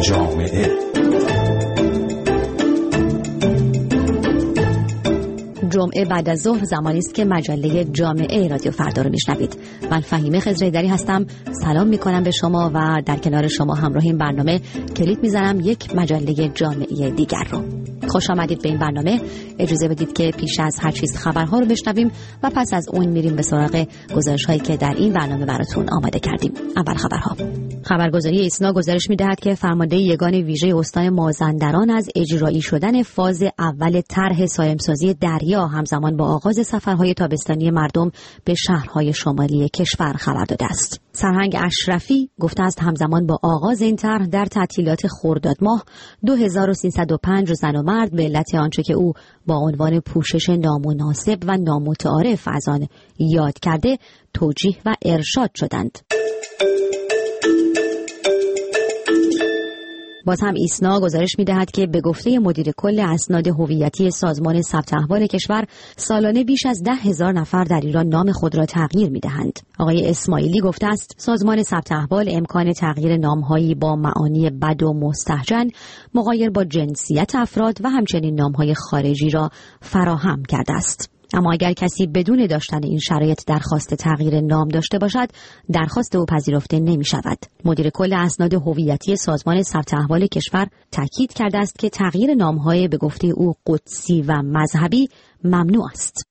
جامعه. جمعه بعد از ظهر زمانی است که مجله جامعه رادیو فردا رو میشنوید. من فهیمه خضرایدری هستم. سلام میکنم به شما و در کنار شما همراه این برنامه کلیپ میزنم یک مجله جامعه دیگر رو. خوش آمدید به این برنامه. اجازه بدید که پیش از هر چیز خبرها رو بشنویم و پس از اون میریم به سراغ گزارش‌هایی که در این برنامه براتون آماده کردیم. اول خبرها. خبرگزاری ایسنا گزارش می‌دهد که فرمانده یگان ویژه استان مازندران از اجرایی شدن فاز اول طرح سایم‌سازی دریا همزمان با آغاز سفرهای تابستانی مردم به شهرهای شمالی کشور خبر داده است. سرهنگ اشرفی گفته است همزمان با آغاز این طرح در تعطیلات خرداد ماه 2305 زن و مرد به علت آنچه که او با عنوان پوشش نامناسب و نامتعارف از آن یاد کرده توجیه و ارشاد شدند. باز هم ایسنا گزارش می‌دهد که به گفته مدیر کل اسناد هویتی سازمان ثبت احوال کشور سالانه بیش از 10,000 نفر در ایران نام خود را تغییر می‌دهند. آقای اسماعیلی گفته است سازمان ثبت احوال امکان تغییر نام‌هایی با معانی بد و مستهجن مغایر با جنسیت افراد و همچنین نام‌های خارجی را فراهم کرده است. اما اگر کسی بدون داشتن این شرایط درخواست تغییر نام داشته باشد، درخواست او پذیرفته نمی شود. مدیر کل اسناد هویتی سازمان ثبت احوال کشور تاکید کرده است که تغییر نام‌های به گفته او قدسی و مذهبی ممنوع است.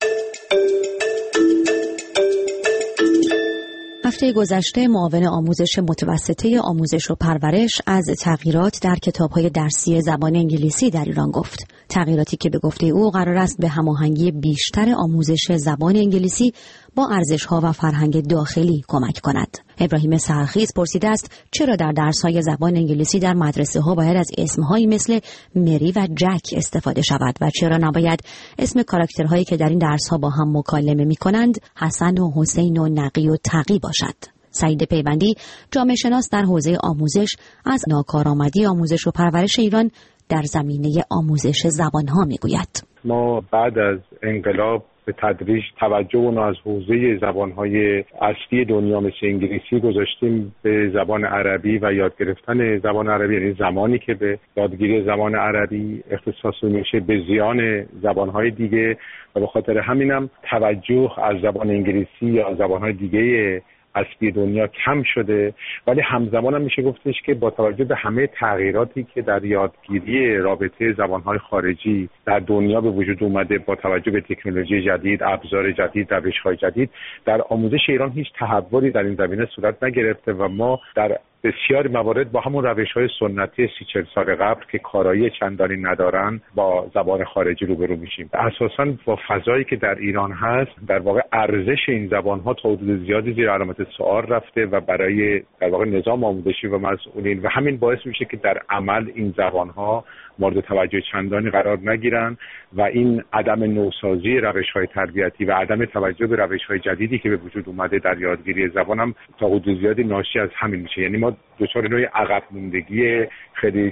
هفته گذشته معاون آموزش متوسطه آموزش و پرورش از تغییرات در کتاب‌های درسی زبان انگلیسی در ایران گفت. تغییراتی که به گفته او قرار است به هماهنگی بیشتر آموزش زبان انگلیسی با ارزش‌ها و فرهنگ داخلی کمک کند. ابراهیم سرخیز پرسیده است چرا در درس‌های زبان انگلیسی در مدرسه‌ها باید از اسم‌هایی مثل مری و جک استفاده شود و چرا نباید اسم کاراکترهایی که در این درس‌ها با هم مکالمه می‌کنند حسن و حسین و نقی و تقی باشد. سعید پیوندی جامعه شناس در حوزه آموزش از ناکارآمدی آموزش و پرورش ایران در زمینه آموزش زبان‌ها می‌گوید. ما بعد از انقلاب به تدریج توجه اون از حوزه زبان‌های اصلی دنیا مثل انگلیسی گذاشتیم به زبان عربی و یاد گرفتن زبان عربی، یعنی زمانی که به یادگیری زبان عربی اختصاص میشه به زیان زبان‌های دیگه و به خاطر همینم توجه از زبان انگلیسی یا زبان‌های دیگه اصلی دنیا کم شده. ولی همزمان هم میشه گفتش که با توجه به همه تغییراتی که در یادگیری رابطه زبانهای خارجی در دنیا به وجود اومده، با توجه به تکنولوژی جدید، ابزار جدید، روش‌های جدید، در آموزش ایران هیچ تحولی در این زمینه صورت نگرفته و ما در بسیاری موارد با همون روش‌های سنتی 30-40 سال قبل که کارایی چندانی ندارن با زبان خارجی روبرو میشیم. اساساً با فضایی که در ایران هست در واقع ارزش این زبان‌ها تا حدود زیادی زیر علامت سوال رفته و برای در واقع نظام آموزشی و مسئولین و همین باعث میشه که در عمل این زبان‌ها مورد توجه چندانی قرار نگیرن و این عدم نوسازی روش‌های تربیتی و عدم توجه به روش‌های جدیدی که به وجود اومده در یادگیری زبان هم تا حدود زیادی ناشی از همین میشه. یعنی ما دچار نوعی عقب موندگی خیلی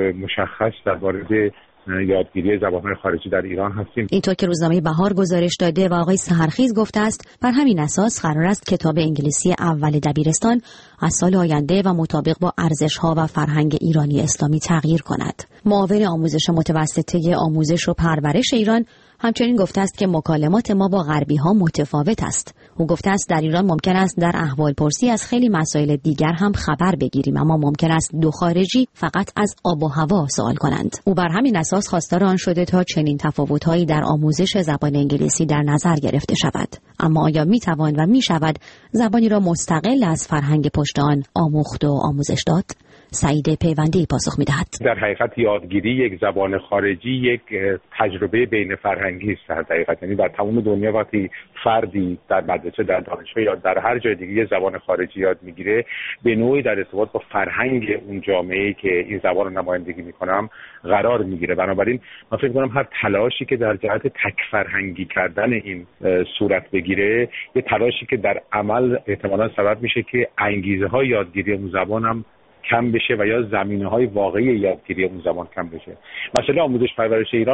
مشخص در مورد یادگیری زبان‌های خارجی در ایران هستیم. اینطور که روزنامه بهار گزارش داده و آقای سحرخیز گفته است بر همین اساس قرار است کتاب انگلیسی اول دبیرستان از سال آینده و مطابق با ارزش‌ها و فرهنگ ایرانی اسلامی تغییر کند. معاون آموزش متوسطه آموزش و پرورش ایران همچنین گفته است که مکالمات ما با غربی‌ها متفاوت است. او گفته است در ایران ممکن است در احوالپرسی از خیلی مسائل دیگر هم خبر بگیریم، اما ممکن است دو خارجی فقط از آب و هوا سوال کنند. او بر همین اساس خواستار آن شده تا چنین تفاوت‌هایی در آموزش زبان انگلیسی در نظر گرفته شود. اما آیا می‌توان و می‌شود زبانی را مستقل از فرهنگ پشت آن آموخت و آموزش داد؟ سعید پیوندی پاسخ می‌دهد. در حقیقت یادگیری یک زبان خارجی یک تجربه بین فرهنگی است. در حقیقت یعنی در تمام دنیا وقتی فردی در مدرسه، در دانشگاه یا در هر جای دیگه زبان خارجی یاد میگیره، به نوعی در ارتباط با فرهنگ اون جامعه‌ای که این زبان رو نمایندگی می‌کنم قرار میگیره. بنابراین من فکر می‌کنم هر تلاشی که در جهت تک فرهنگی کردن این صورت بگیره، یه تلاشی که در عمل احتمالاً سبب میشه که انگیزه‌های یادگیری اون زبان هم کم بشه و یا زمینه‌های واقعی یادگیری اون زبان کم بشه. مسئله آموزش پرورش ایران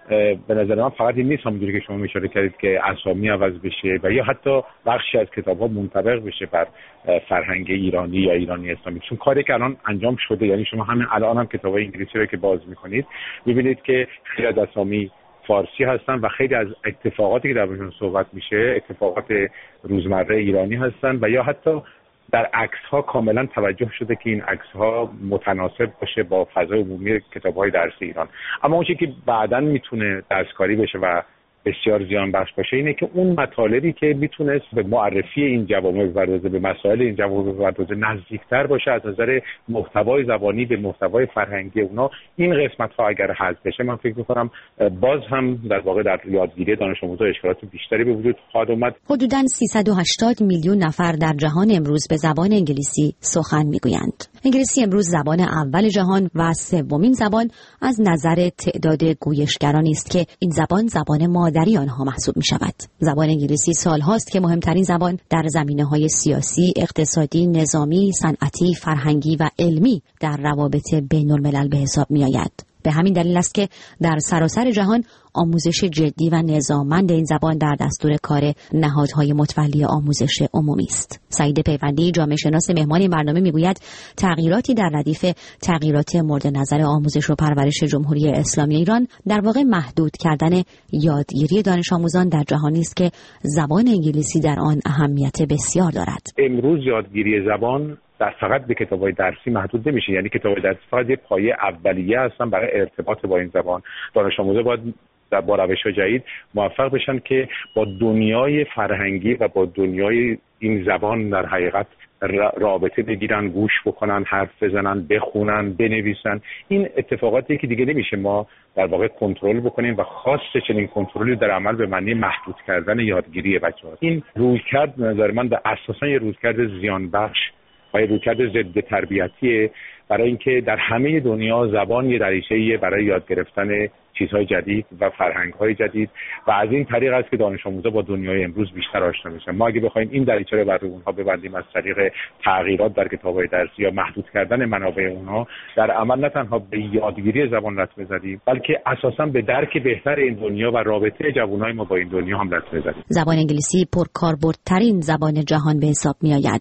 به نظر من فقط این نیست همونجوری که شما اشاره کردید که اسامی عوض بشه و یا حتی بخشی از کتاب‌ها منطبق بشه بر فرهنگ ایرانی یا ایرانی اسلامی، چون کاری که الان انجام شده، یعنی شما همین الان هم کتاب‌های انگلیسی رو که باز می‌کنید می‌بینید که خیلی از اسامی فارسی هستن و خیلی از اتفاقاتی که دربارشون صحبت میشه اتفاقات روزمره ایرانی هستن و یا حتی در عکس‌ها کاملا توجه شده که این عکس‌ها متناسب باشه با فضای عمومی کتاب‌های درسی ایران. اما اون چیزی که بعداً میتونه دستکاری بشه و بسیار زیان بخش باشه اینه که اون مطالبی که میتونست به معرفی این جوامع بپردازه، به مسائل این جوامع بپردازه، نزدیکتر باشه از نظر محتوای زبانی به محتوای فرهنگی اونا، این قسمت‌ها اگر حذف بشه من فکر می‌کنم باز هم در واقع در یادگیری دانش آموزا اشکالات بیشتری به وجود خواهد اومد. حدوداً 380 میلیون نفر در جهان امروز به زبان انگلیسی سخن میگویند. انگلیسی امروز زبان اول جهان و سومین زبان از نظر تعداد گویشگرانی است که این زبان مادری آنها محسوب می شود. زبان انگلیسی سالهاست که مهمترین زبان در زمینه‌های سیاسی، اقتصادی، نظامی، صنعتی، فرهنگی و علمی در روابط بین الملل به حساب می آید. به همین دلیل است که در سراسر جهان آموزش جدی و نظاممند این زبان در دستور کار نهادهای متولی آموزش عمومی است. سعید پیوندی، جامعه شناس مهمان این برنامه میگوید تغییراتی در ردیف تغییرات مورد نظر آموزش و پرورش جمهوری اسلامی ایران در واقع محدود کردن یادگیری دانش آموزان در جهانی است که زبان انگلیسی در آن اهمیت بسیار دارد. امروز یادگیری زبان فقط به کتاب‌های درسی محدود نمیشه، یعنی کتاب‌های درسی فقط یه پایه اولیه هستن برای ارتباط با این زبان. دانش آموزا باید با روش‌های جدید موفق بشن که با دنیای فرهنگی و با دنیای این زبان در حقیقت رابطه بگیرن، گوش بکنن، حرف بزنن، بخونن، بنویسن. این اتفاقاتی که دیگه نمیشه ما در واقع کنترل بکنیم و خاصه چنین کنترلی در عمل به معنی محدود کردن یادگیری بچه‌ها. این رویکرد به نظر من اساساً یه رویکرد زیان بخش و یه رویکرد ضد تربیتیه برای اینکه در همه دنیا زبان یه دریچه‌ایه برای یاد گرفتن چیزهای جدید و فرهنگ‌های جدید و از این طریق است که دانش آموزا با دنیای امروز بیشتر آشنا میشن. ما اگه بخوایم این دریچه رو برای اونها ببندیم از طریق تغییرات در کتاب‌های درسی یا محدود کردن منابع اونها، در عمل نه تنها به یادگیری زبان لطمه بزنیم بلکه اساساً به درک بهتر این دنیا و رابطه جوانای ما با این دنیا هم لطمه بزنیم. زبان انگلیسی پرکاربردترین زبان جهان به حساب می‌آید.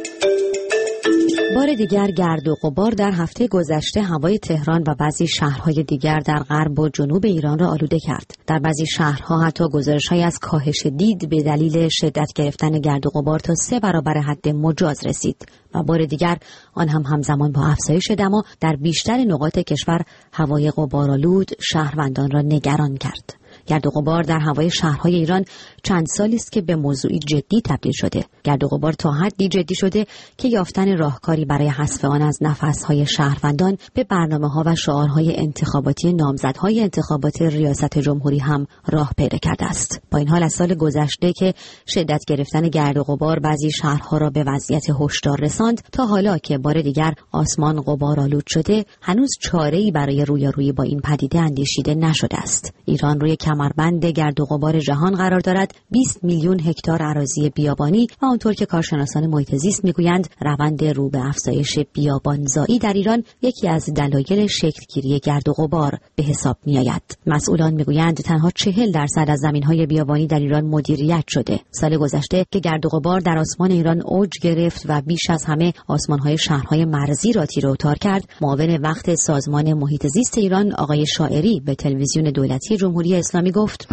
بار دیگر گرد و غبار در هفته گذشته هوای تهران و بعضی شهرهای دیگر در غرب و جنوب ایران را آلوده کرد. در بعضی شهرها حتی گزارش‌هایی از کاهش دید به دلیل شدت گرفتن گرد و غبار تا 3 برابر حد مجاز رسید و بار دیگر آن هم همزمان با افزایش دما در بیشتر نقاط کشور هوای غبارآلود شهروندان را نگران کرد. گرد و غبار در هوای شهرهای ایران چند سالی است که به موضوعی جدی تبدیل شده. گرد و غبار تا حدی جدی شده که یافتن راهکاری برای حذف آن از نفسهای شهروندان به برنامه‌ها و شعارهای انتخاباتی نامزدهای انتخابات ریاست جمهوری هم راه پیدا کرده است. با این حال از سال گذشته که شدت گرفتن گرد و غبار بعضی شهرها را به وضعیت هشدار رساند تا حالا که بار دیگر آسمان غبارآلود شده، هنوز چاره‌ای برای رویارویی با این پدیده اندیشیده نشده است. ایران روی کمربند گرد و غبار جهان قرار دارد. 20 میلیون هکتار اراضی بیابانی و آنطور که کارشناسان محیط زیست میگویند روند رو به افزایش بیابانزایی در ایران یکی از دلایل شکلگیری گرد و غبار به حساب میآید. مسئولان میگویند تنها 40% از زمینهای بیابانی در ایران مدیریت شده. سال گذشته که گرد و غبار در آسمان ایران اوج گرفت و بیش از همه آسمانهای شهرهای مرزی را تیره و تار کرد، معاون وقت سازمان محیط زیست ایران آقای شاعری به تلویزیون دولتی جمهوری اسلامی گفت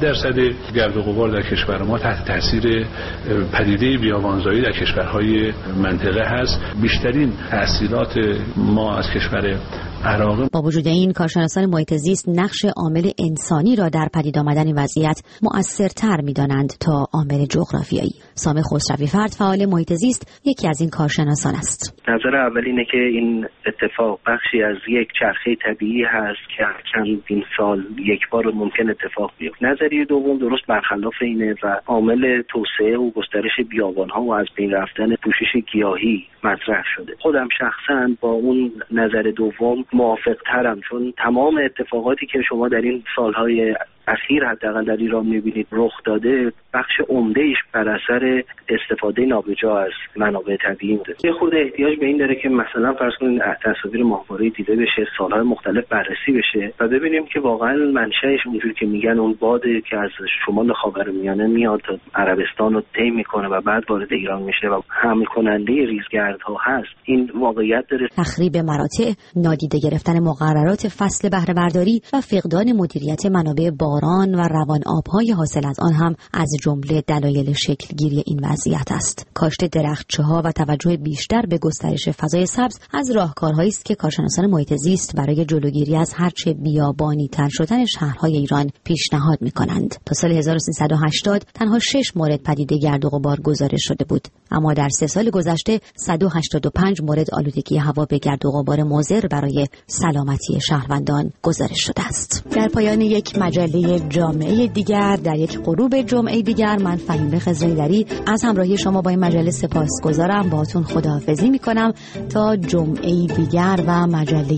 90% گرد و غبار در کشور ما تحت تاثیر پدیده بیابانزایی در کشورهای منطقه هست. بیشترین تاثیرات ما از کشور عراق. با وجود این کارشناسان محیط زیست نقش عامل انسانی را در پدید آمدن وضعیت مؤثرتر می‌دانند تا عامل جغرافیایی. سامح خسروی فرد فعال محیط زیست یکی از این کارشناسان است. نظر اول اینه که این اتفاق بخشی از یک چرخه طبیعی هست که چندین سال یک بار ممکن اتفاق بیفته. نظریه دوم درست برخلاف اینه و عامل توسعه و گسترش بیابان‌ها و از بین رفتن پوشش گیاهی مطرح شده. خودم شخصاً با اون نظر دوم موافق ترم، چون تمام اتفاقاتی که شما در این سالهای اخیر حداقل در ایران می‌بینید رخ داده بخش عمده‌ایش بر اثر استفاده نابجا از منابع طبیعی بوده. یه خود احتیاج به این داره که مثلا فرض کنید تصاویر ماهواره‌ای دیده بشه، سال‌های مختلف بررسی بشه و ببینیم که واقعا منشأش اونجوری که میگن اون باده که از شمال خاورمیانه میاد تا عربستان رو طی میکنه و بعد وارد ایران میشه و حمل کننده ریزگردها هست، این واقعیت داره. تخریب مراتع، نادیده گرفتن مقررات فصل بهره برداری و فقدان مدیریت منابع باران و روان آبهای حاصل از آن هم از جمله دلایل شکلگیری این وضعیت است. کاشت درختچه‌ها و توجه بیشتر به گسترش فضای سبز از راهکارهایی است که کارشناسان محیط زیست برای جلوگیری از هرچه بیابانی‌تر شدن شهرهای ایران پیشنهاد می‌کنند. تا سال 1380 تنها 6 مورد پدیده گرد و غبار گزارش شده بود، اما در 3 سال گذشته 185 مورد آلودگی هوا به گرد و غبار مضر برای سلامتی شهروندان گزارش شده است. در پایان یک مجله جامعه دیگر، در یک غروب جمعه دیگر، من فهیمه خضرایی‌دری از همراهی شما با این مجله سپاسگزارم. باهاتون خداحافظی می‌کنم تا جمعه دیگر و مجله